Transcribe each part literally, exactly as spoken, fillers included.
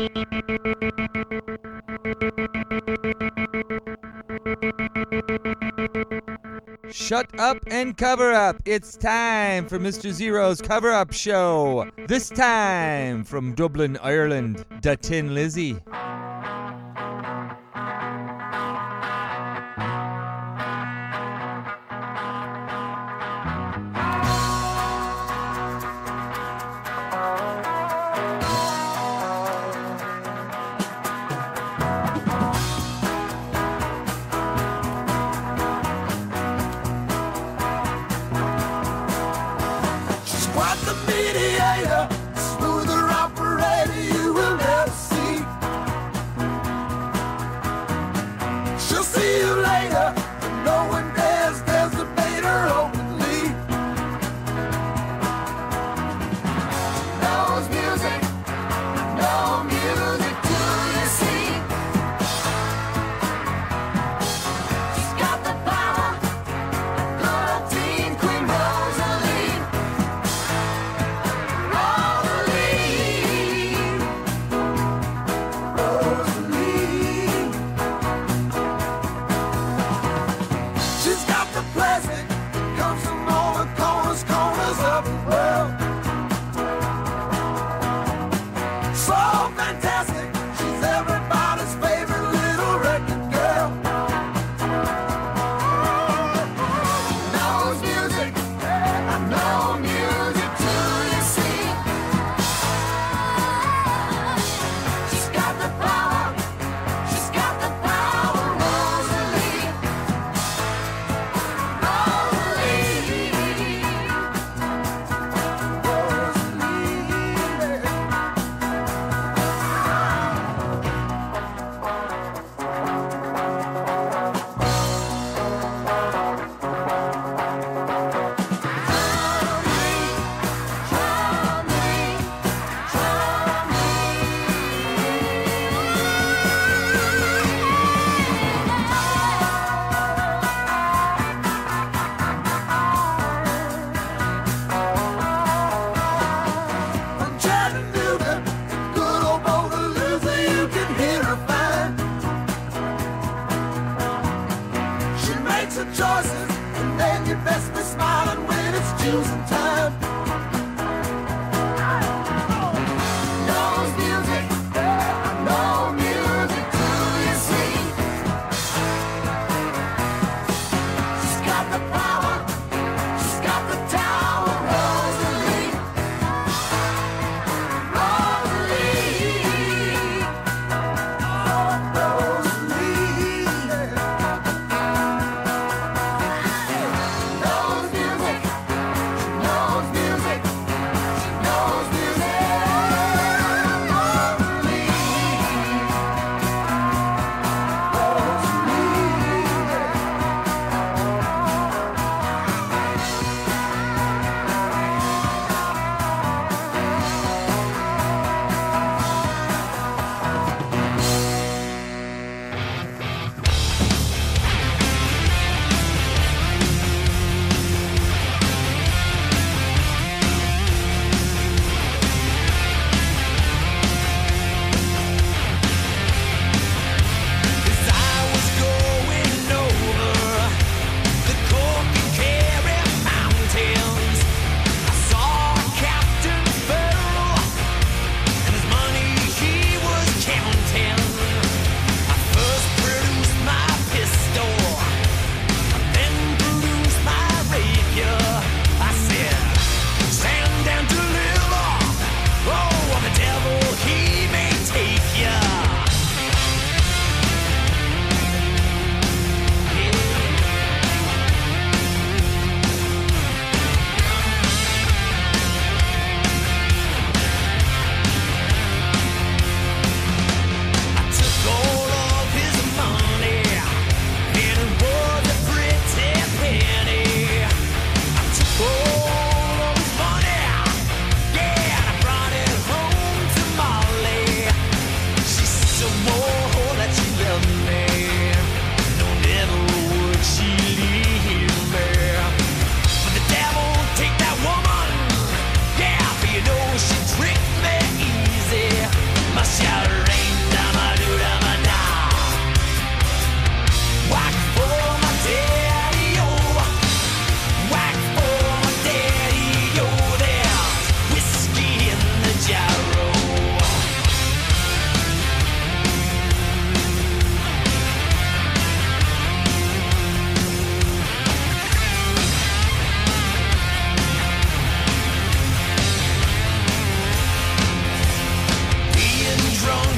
Shut up and cover up. It's time for Mister Zero's Cover Up Show. This time from Dublin, Ireland, Da Tin Lizzy. Smoother operator you will never see.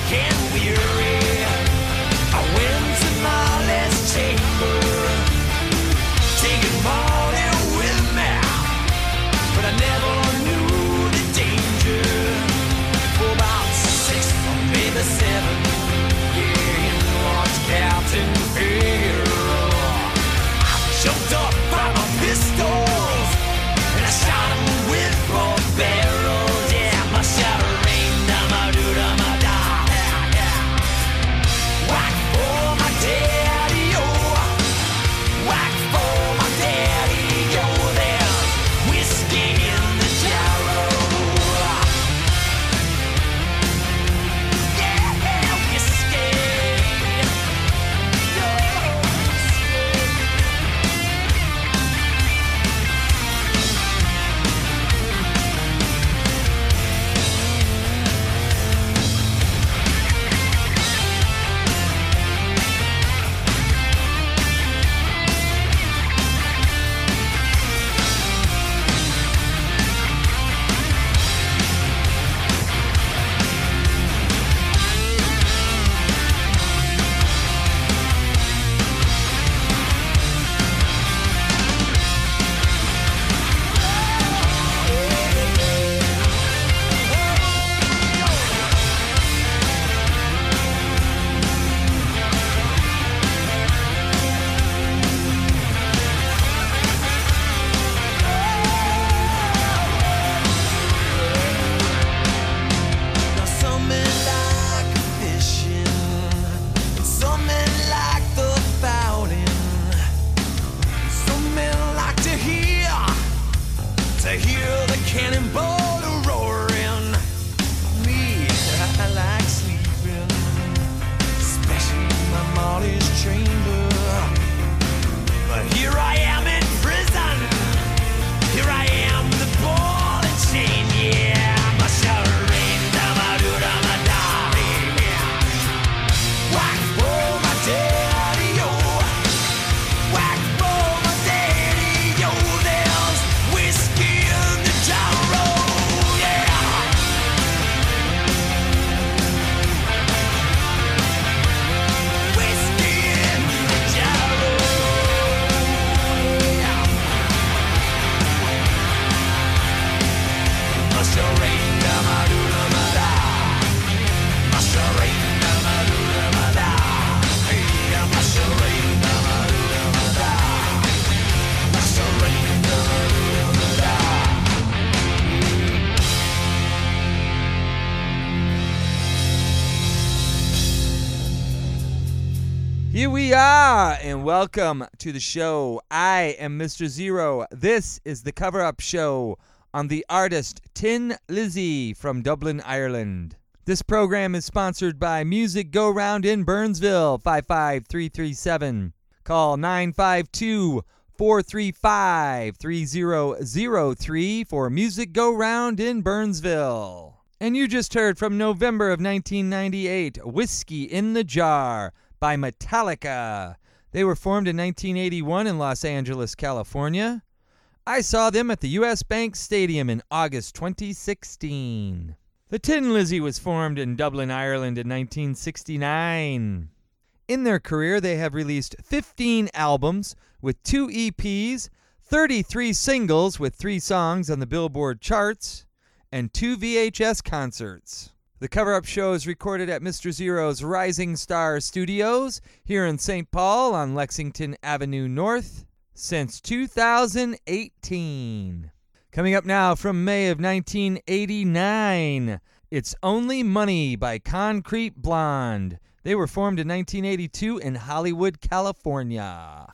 Here we are, and welcome to the show. I am Mister Zero. This is the Cover Up Show on the artist Tin Lizzy from Dublin, Ireland. This program is sponsored by Music Go Round in Burnsville, five five three three seven. Call nine five two, four three five, three zero zero three for Music Go Round in Burnsville. And you just heard from November of nineteen ninety-eight, Whiskey in the Jar by Metallica. They were formed in nineteen eighty-one in Los Angeles, California. I saw them at the U S Bank Stadium in August twenty sixteen. The Tin Lizzy was formed in Dublin, Ireland in nineteen sixty-nine. In their career, they have released fifteen albums with two E Ps, thirty-three singles with three songs on the Billboard charts, and two V H S concerts. The Cover Up Show is recorded at Mister Zero's Rising Star Studios here in Saint Paul on Lexington Avenue North since two thousand eighteen. Coming up now from May of nineteen eighty-nine, It's Only Money by Concrete Blonde. They were formed in nineteen eighty-two in Hollywood, California.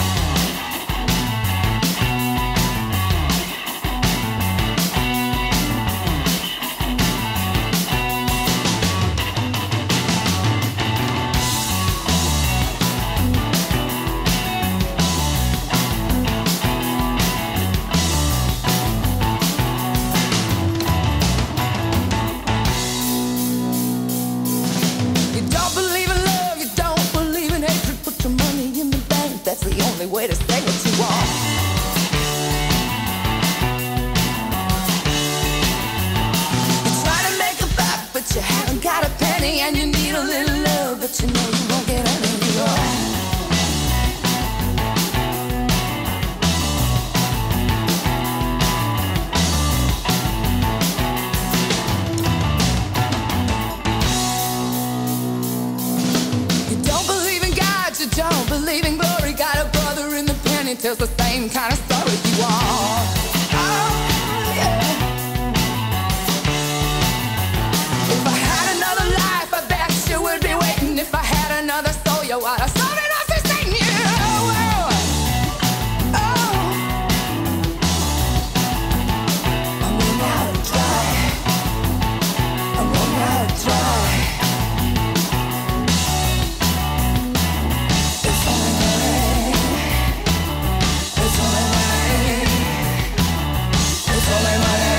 That's the only way to say what you want. You try to make a buck, but you haven't got a penny. plenty and you need a little love, but you know you won't get any. You don't believe in God, you don't believe in glory. Got a brother in the pen, he tells the same kind of story you are. Oh, yeah. If I had another life, I bet you would be waiting. If I had another soul, you would have sold it off to Satan. You. Oh, oh. I'm running out of dry. I'm running out of dry. It's only money. It's only money. It's only money.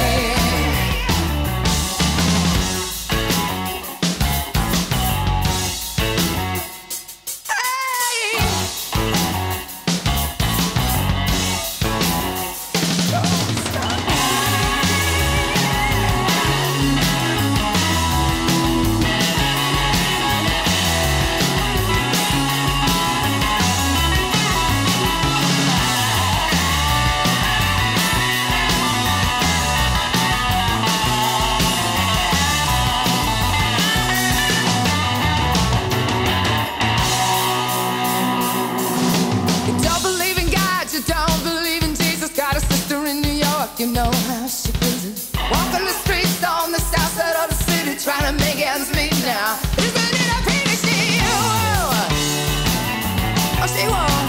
You don't believe in God, you don't believe in Jesus. Got a sister in New York, you know how she pleases. Walking the streets on the south side of the city, trying to make ends meet now. Isn't it a pity she won't? Oh, she won't.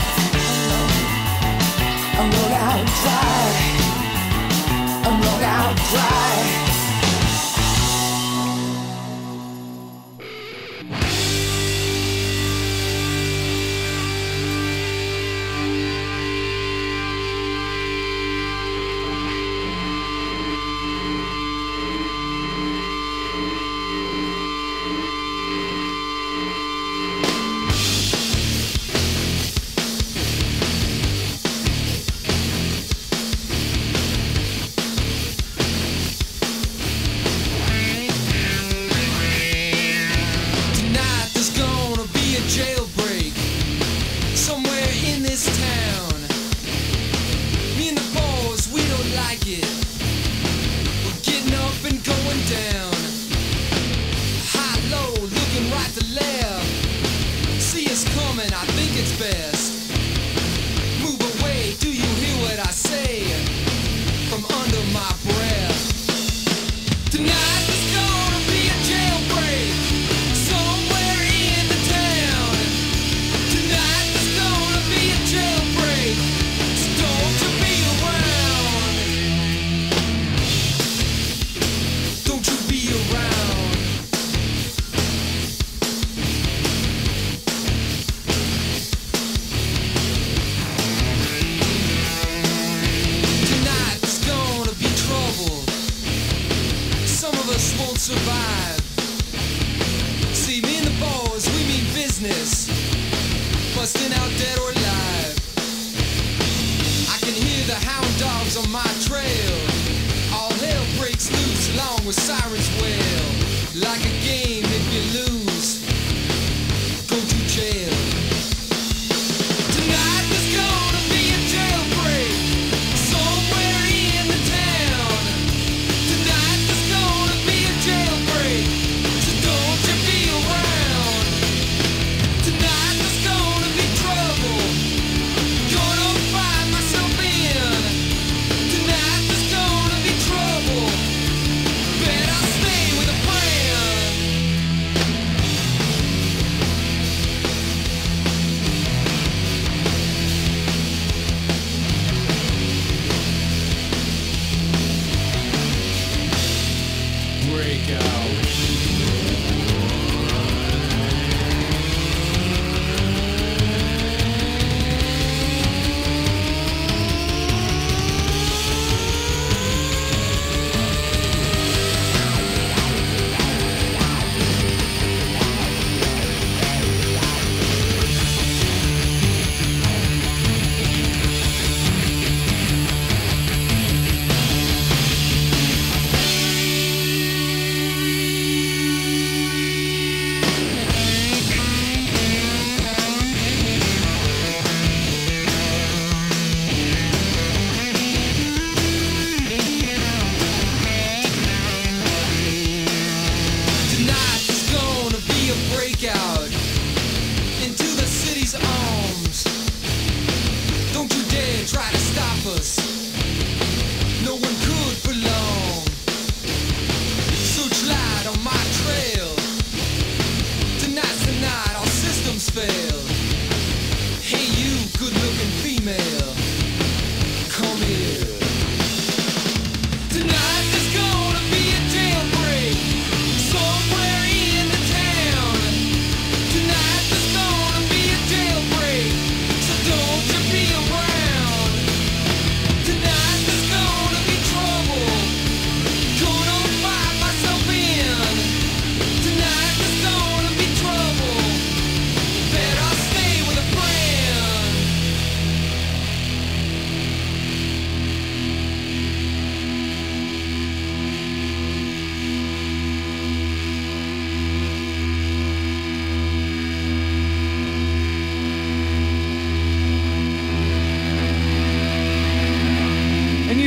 I'm wrong out dry. I'm wrong out dry. Tonight there's gonna be a jailbreak somewhere in this town. Me and the boys, we don't like it. We're getting up and going down. High, low, looking right to left. See us coming, I think it's best. Move away, do you hear what I say? From under my breath. Tonight there's gonna be a jailbreak somewhere in the town. Tonight there's gonna be a jailbreak, so don't you be around. Don't you be around. Tonight there's gonna be trouble. Some of us won't survive. See, me and the boys, we mean business. Busting out dead or alive. I can hear the hound dogs on my trail. All hell breaks loose along with sirens wail. Like a game, if you lose, go to jail. Tonight there's gonna be a jailbreak somewhere in the town. Tonight there's gonna be a jailbreak, so don't you be around. Tonight there's gonna be trouble, gonna find myself in. Tonight there's gonna be trouble, better stay with a friend. Breakout.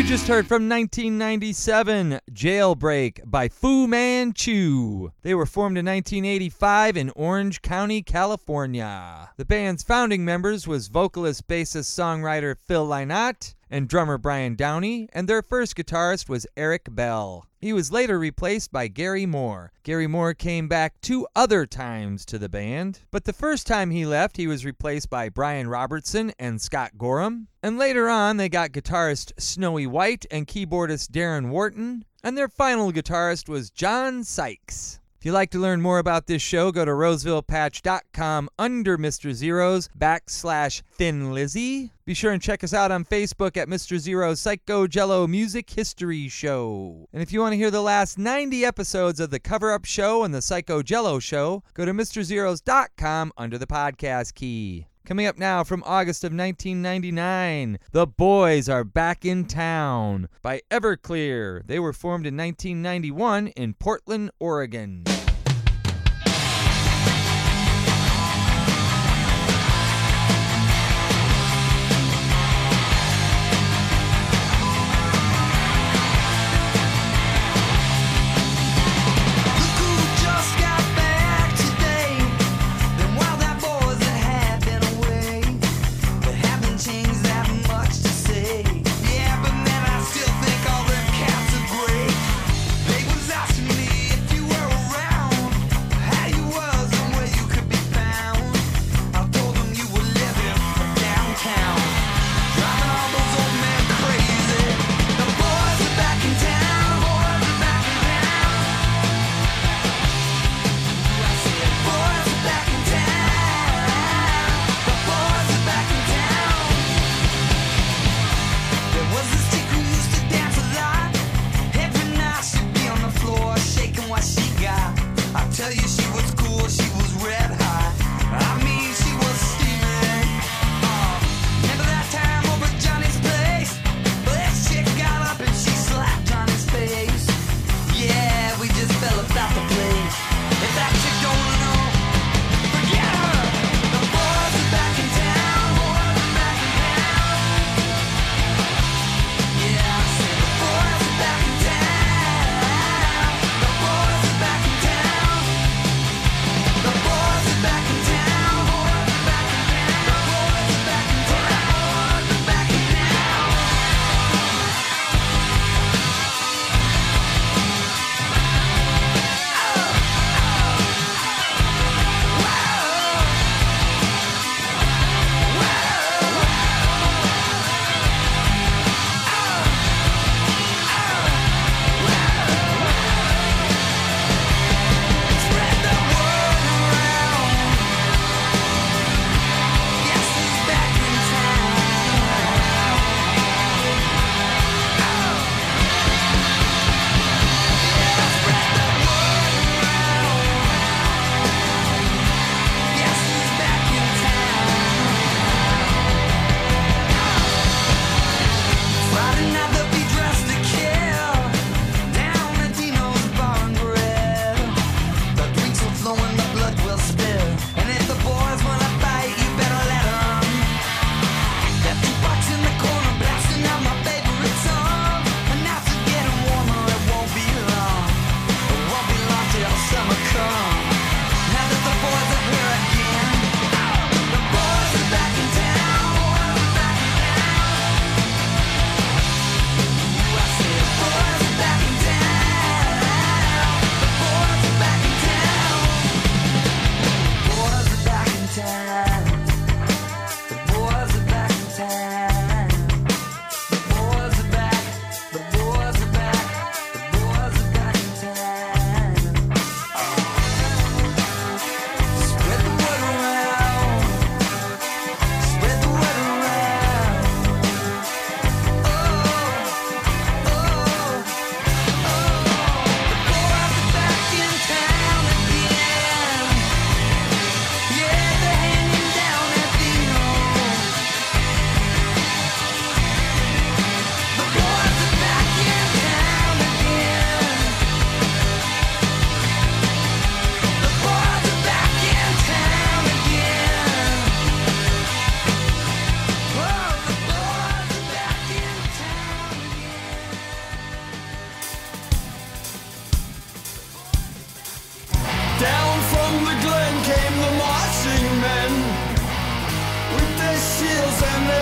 just heard from nineteen ninety-seven, Jailbreak by Fu Manchu. They were formed in nineteen eighty-five in Orange County, California. The band's founding members was vocalist, bassist, songwriter Phil Lynott and drummer Brian Downey, and their first guitarist was Eric Bell. He was later replaced by Gary Moore. Gary Moore came back two other times to the band, but the first time he left, he was replaced by Brian Robertson and Scott Gorham. And later on, they got guitarist Snowy White and keyboardist Darren Wharton, and their final guitarist was John Sykes. If you'd like to learn more about this show, go to roseville patch dot com under Mister Zero's backslash Thin Lizzy. Be sure and check us out on Facebook at Mister Zero's Psycho Jello Music History Show. And if you want to hear the last ninety episodes of the Cover Up Show and the Psycho Jello Show, go to mister zeros dot com under the podcast key. Coming up now from August of nineteen ninety-nine, The Boys Are Back in Town by Everclear. They were formed in nineteen ninety-one in Portland, Oregon. Asking me if you were around.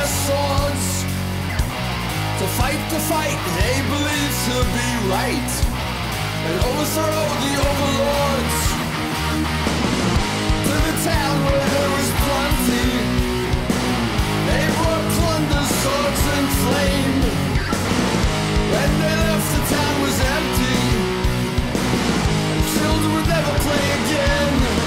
their swords to fight the fight they believe to be right and overthrow the overlords. To the town where there was plenty, they brought plunder, swords, and flame. When they left, the town was empty, and children would never play again.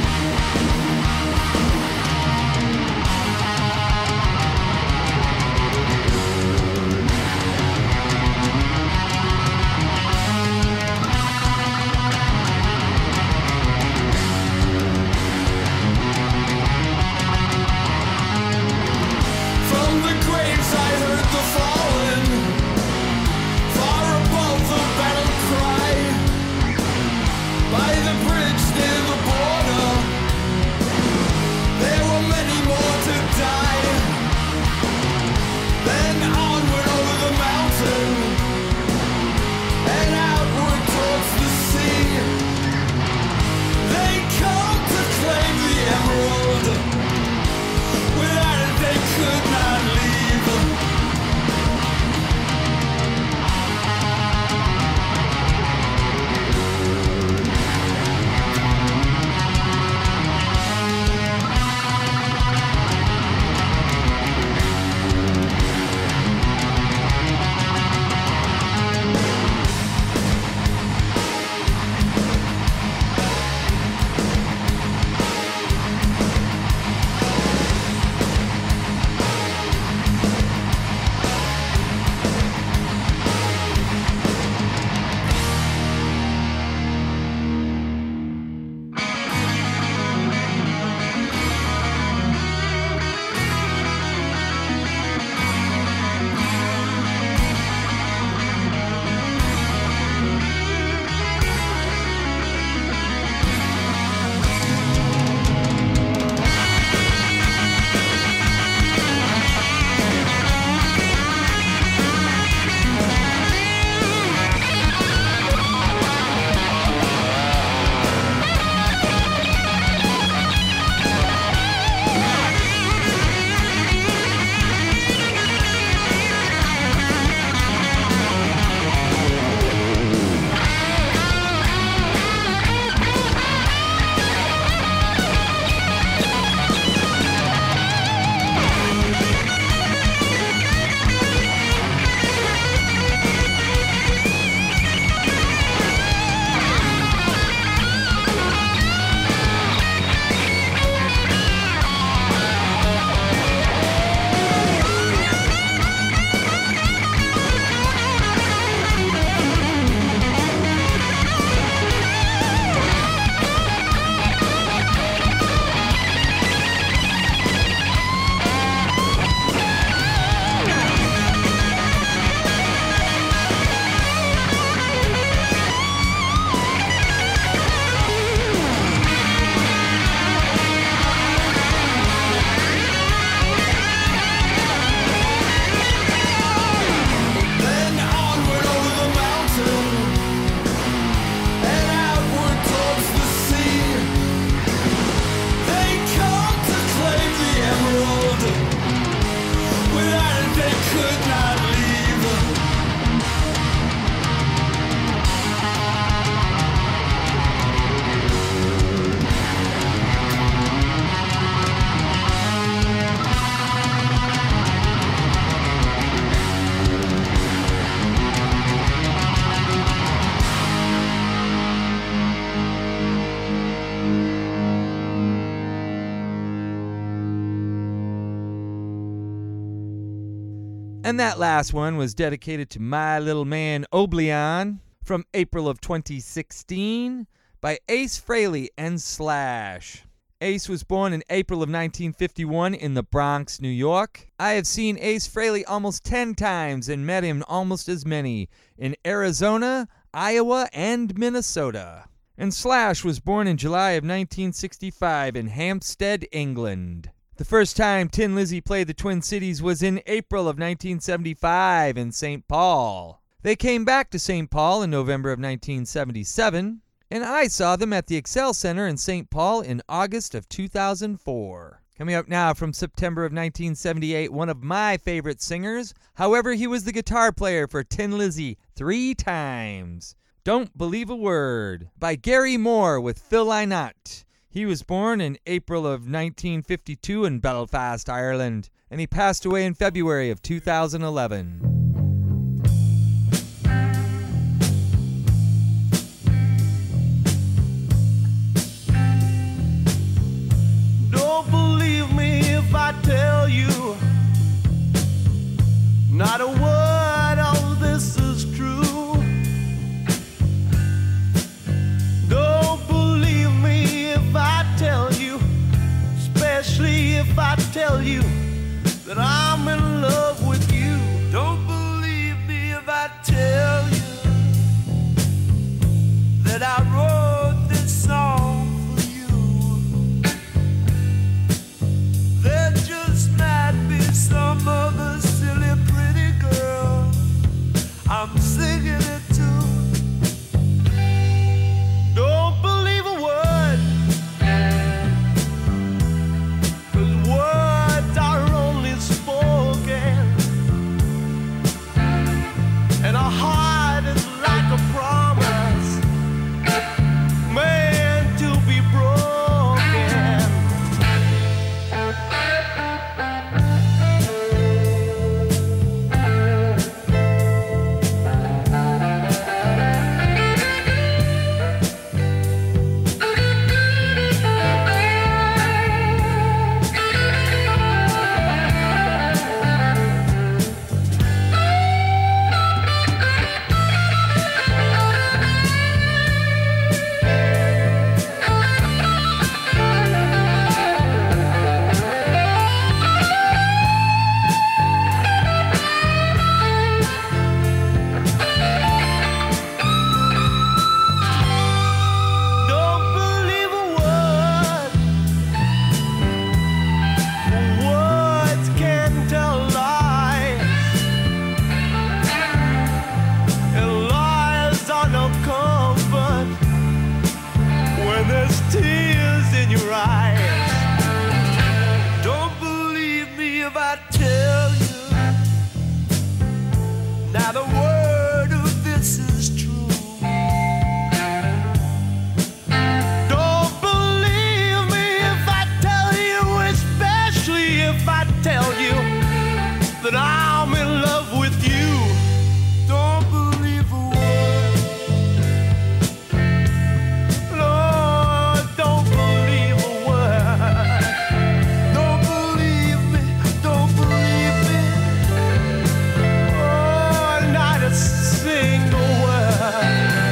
And that last one was dedicated to my little man Oblion from April of twenty sixteen by Ace Frehley and Slash. Ace was born in April of nineteen fifty-one in the Bronx, New York. I have seen Ace Frehley almost ten times and met him almost as many in Arizona, Iowa, and Minnesota. And Slash was born in July of nineteen sixty-five in Hampstead, England. The first time Tin Lizzy played the Twin Cities was in April of nineteen seventy-five in Saint Paul. They came back to Saint Paul in November of nineteen seventy-seven, and I saw them at the Excel Center in Saint Paul in August of two thousand four. Coming up now from September of nineteen seventy-eight, one of my favorite singers. However, he was the guitar player for Tin Lizzy three times. Don't Believe a Word by Gary Moore with Phil Lynott. He was born in April of nineteen fifty-two in Belfast, Ireland, and he passed away in February of two thousand eleven. Don't believe me if I tell you not a word of this is true. Don't believe me if I tell you, especially if I tell you that I'm in love with you. Don't believe me if I tell you that I wrote this song for you. There just might be some other silly pretty girl I'm singing it to. Don't believe a word, 'cause words are only spoken, and a heart is like a promise meant to be broken. Don't believe a word, for words can tell lies, and lies are no comfort when there's tears in your eyes. Don't believe me if I tell you not a word of this is true. Don't believe me if I tell you, especially if I tell you that I'm in love with you. Don't believe a word. Lord, don't believe a word. Don't believe me, don't believe me. Oh, not a single word.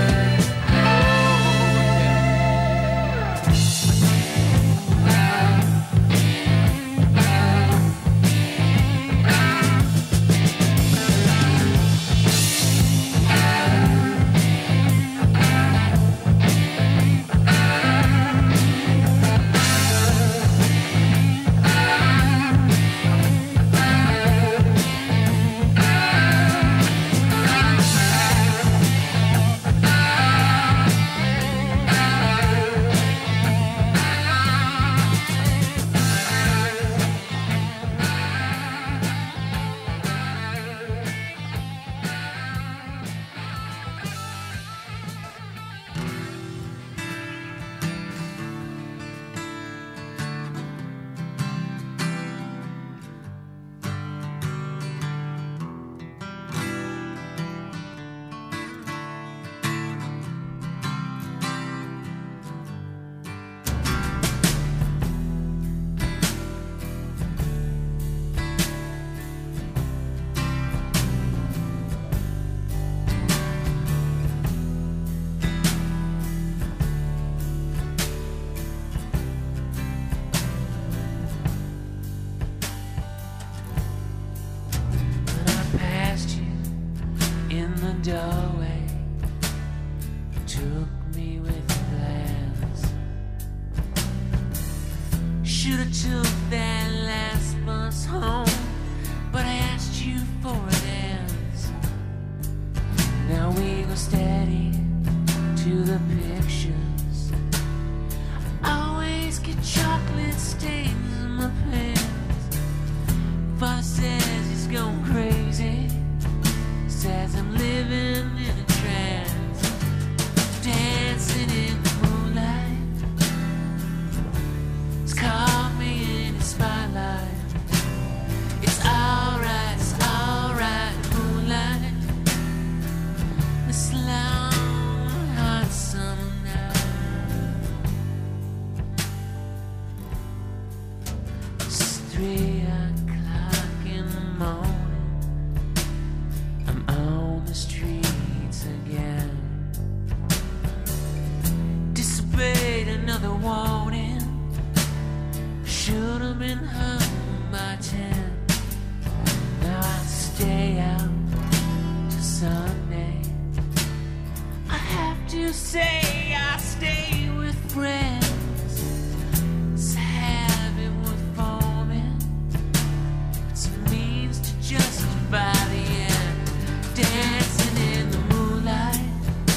Doorway, took me with plans. Should've took that last bus home, but I asked you for a dance. Now we go steady to the pictures. Always get chocolate stains in my pants. three o'clock in the morning, I'm on the streets again. Disobeyed another warning, should have been home by ten. Now I stay out till Sunday. I have to say I stay with friends. It's a habit worth forming. It's a means to justify the end. Dancing in the moonlight,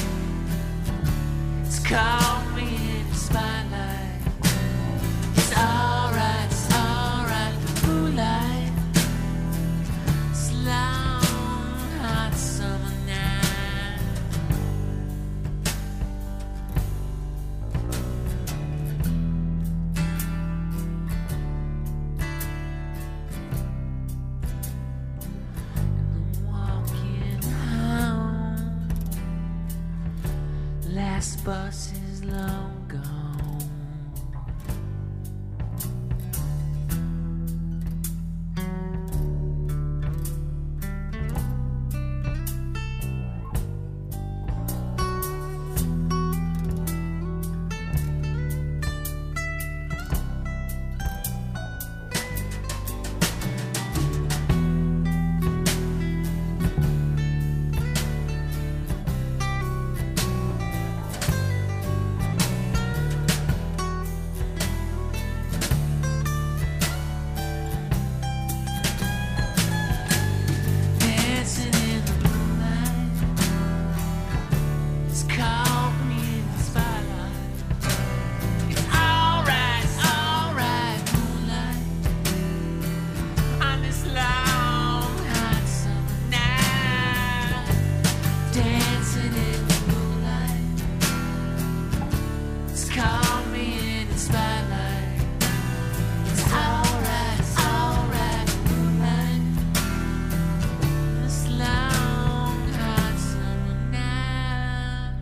it's caught me in the spotlight. It's alright, it's alright, the moonlight. It's a long, hot summer night. And I'm walking home. Last bus is long gone. Dancing in the moonlight, it's caught me in the spotlight. It's alright, it's alright, moonlight, on this long, hot summer night. Dancing in the moonlight, it's caught me in the spotlight. It's alright, it's alright, moonlight, this long, hot summer night.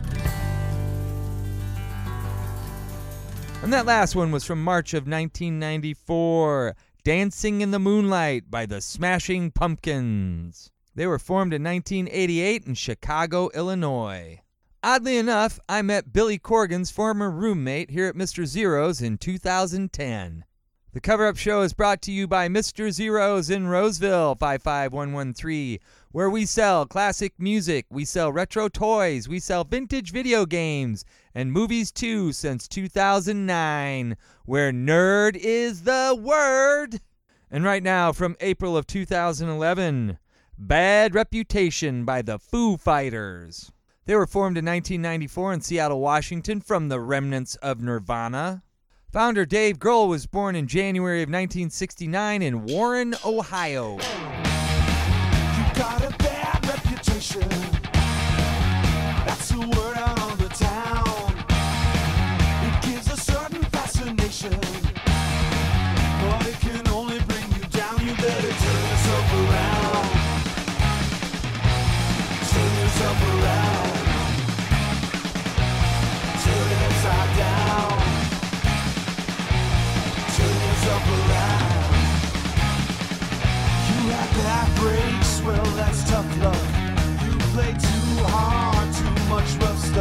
And that last one was from March of nineteen ninety-four, Dancing in the Moonlight by the Smashing Pumpkins. They were formed in nineteen eighty-eight in Chicago, Illinois. Oddly enough, I met Billy Corgan's former roommate here at Mister Zero's in two thousand ten. The Cover Up Show is brought to you by Mister Zero's in Roseville, five five one one three, where we sell classic music, we sell retro toys, we sell vintage video games, and movies too since two thousand nine, where nerd is the word. And right now, from April of two thousand eleven, Bad Reputation by the Foo Fighters. They were formed in nineteen ninety-four in Seattle, Washington from the remnants of Nirvana. Founder Dave Grohl was born in January of nineteen sixty-nine in Warren, Ohio. You got a bad reputation. That's the word out on the town. It gives a certain fascination, but it can only bring you down. You better turn yourself around. Turn yourself around. Turn it upside down. Turn yourself around. You had bad breaks, well that's tough luck. You played too hard, too much rough stuff.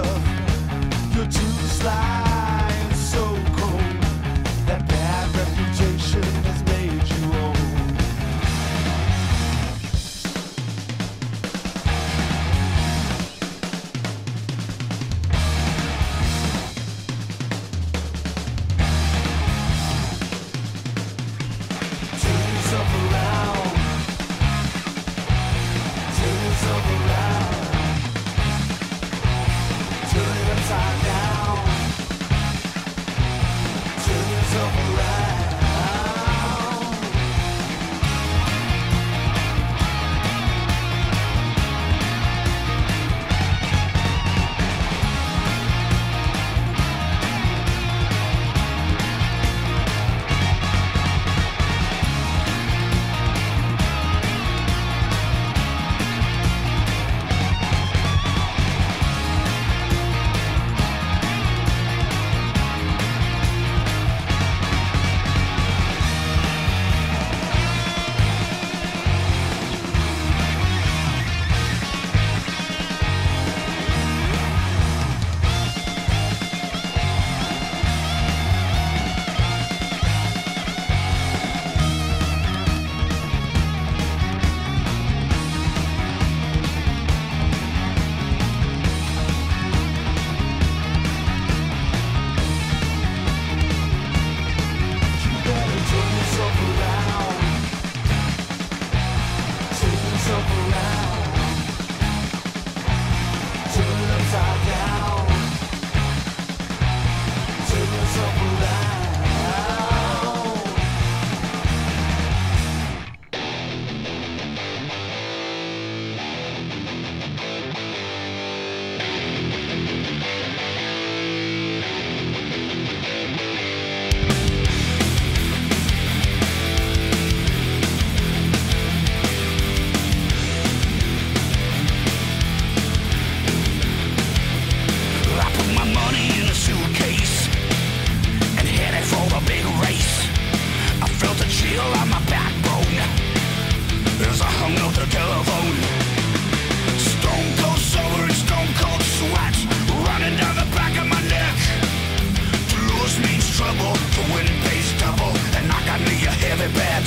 bed.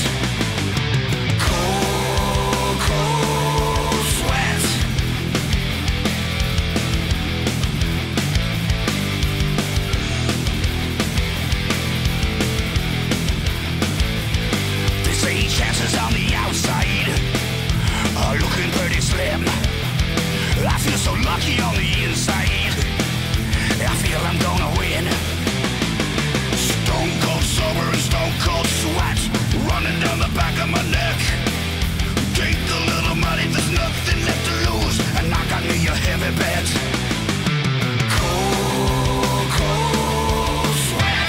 Cold, cold sweat. They say chances on the outside are looking pretty slim. I feel so lucky on the inside. I feel I'm gonna win. Stone cold sober and stone cold sweat running down the back of my neck. Take the little money, there's nothing left to lose, and I got me a heavy bet. Cold, cold sweat.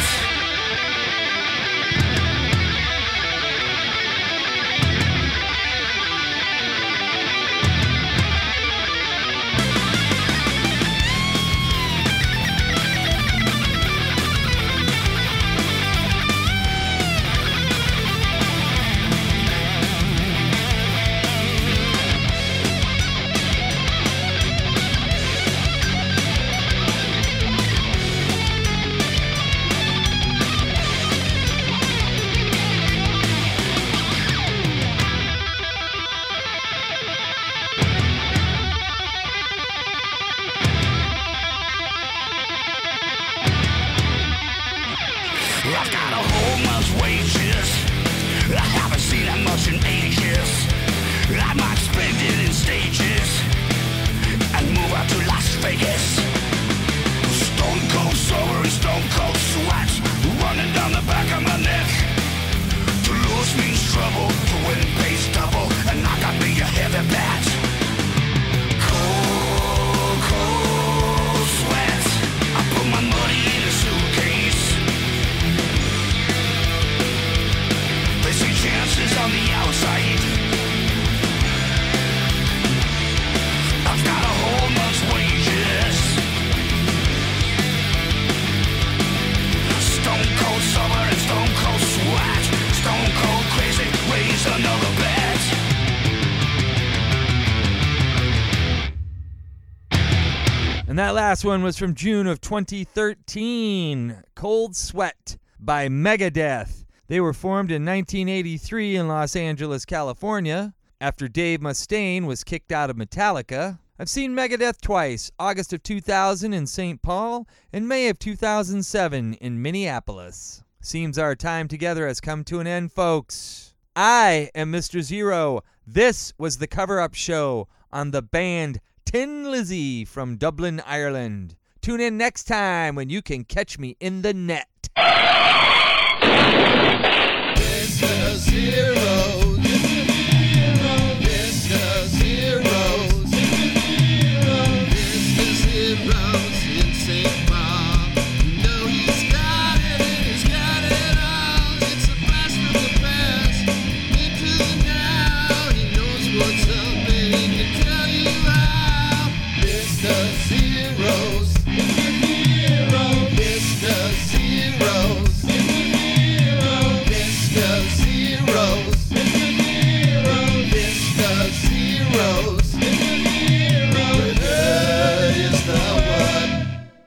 I've got a whole month's wages. I haven't seen that much in ages. I might spend it in stages and move out to Las Vegas. Stone cold sober and stone cold sweat running down the back of my neck. To lose means trouble, to win pays double, and I got me a heavy bet. Cold, cold sweat. I put my money in a suitcase. They see chances on the outside. I've got a whole month's wages. Stone cold summer and stone cold sweat. Stone cold crazy, raise another bet. And that last one was from June of twenty thirteen, Cold Sweat by Megadeth. They were formed in nineteen eighty-three in Los Angeles, California, after Dave Mustaine was kicked out of Metallica. I've seen Megadeth twice, August of two thousand in Saint Paul and May of two thousand seven in Minneapolis. Seems our time together has come to an end, folks. I am Mister Zero. This was the cover-up show on the band Tin Lizzy from Dublin, Ireland. Tune in next time when you can catch me in the net.